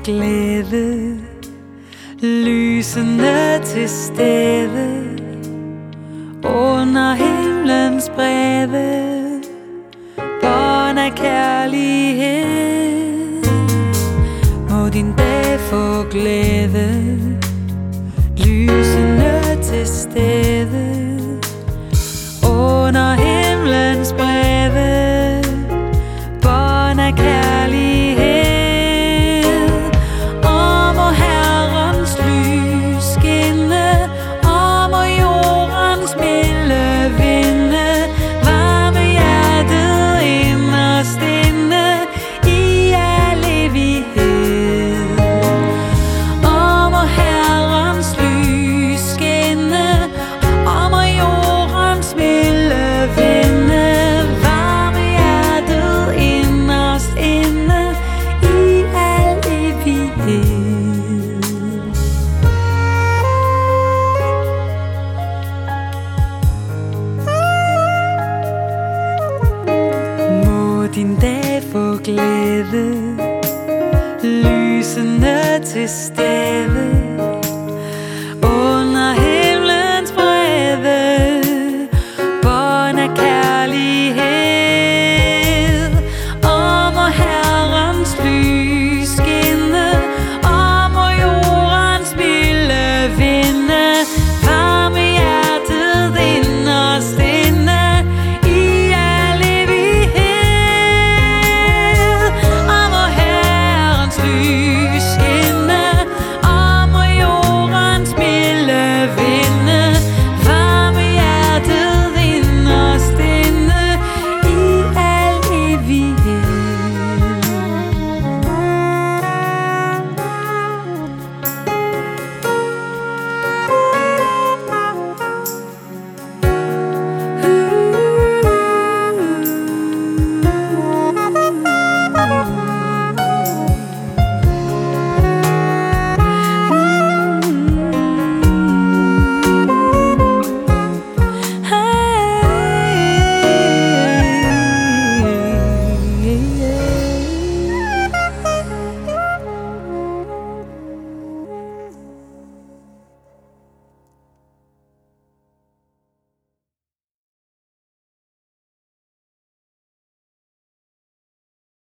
glæde, lysende til stede under himlens brede, bånd af kærlighed. Må din dag få glæde, lysende til stede under himlens brede, bånd af kærlighed. Og må Herrens lys skinne, og må jordens milde vinde varme hjertet inderst inde i al evighed. Og må Herrens lys skinne, og må jordens milde vinde varme hjertet inderst inde i al evighed. Må din dag få glæde, lysende til stede